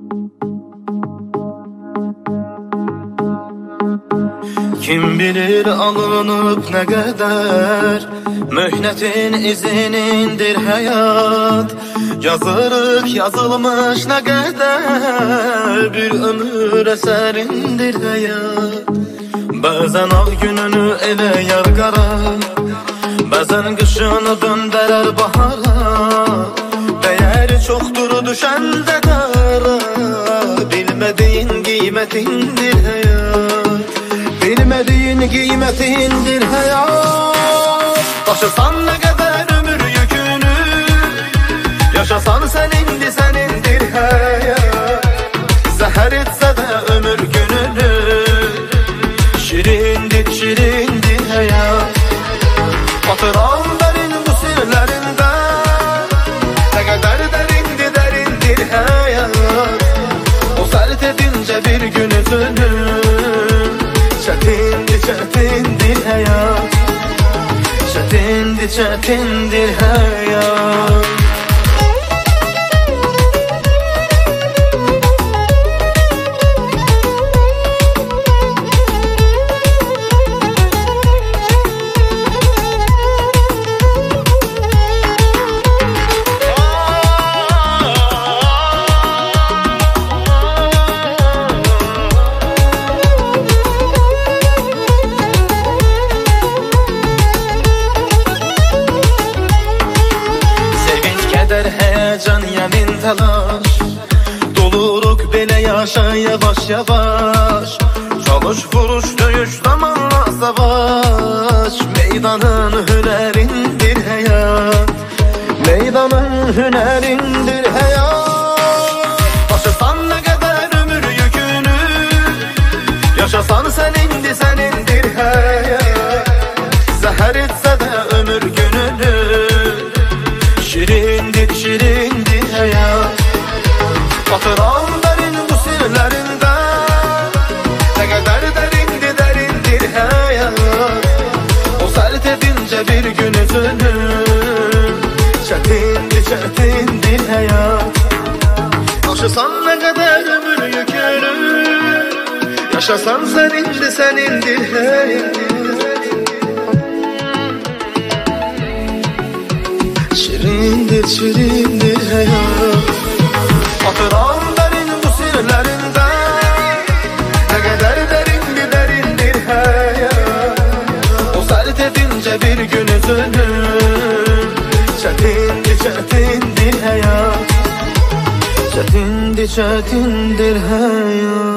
Kim bilir alınıp ne kadar mühnetin izinindir hayat. Yazırık yazılmış ne kadar bir ömür eserindir hayat. Bazen al gününü ele yar kara, bazen kışını döndürür bahara. Değeri çoktur düşende kara, bilmediğin kıymetindir hayat. Bilmediğin kıymetindir hayat. Taşısan ne kadar ömür yükünü, yaşasan senindir hayat. Zehir etse de ömür gününü, şirindir hayat. Batıran derin bu sirlerinde, ne kadar derindir hayat. O sert edince bir gün üzünü, çetindir hayat. Çetindir hayat. Heyecan yemin telaş, doluruk bile yaşa yavaş yavaş. Çalış vuruş döyüş zamanla savaş. Meydanın hünerindir hayat. Meydanın hünerindir hayat. Taşısan ne kadar ömür yükünü, yaşasan senindir hayat. Zehir etse de ömür gününü, şirindir hayat. Batıran derin bu sirlerinde, ne kadar derindir hayat. O sert edince bir gün üzünü, çetindir hayat. Taşısan ne kadar ömür yükünü, yaşasan senindir hayat. Şirindir hayat. Batıran derin bu sirlerinde, ne kadar derindir hayat. O sert edince bir gün üzünü, çetindir hayat. Çetindir hayat.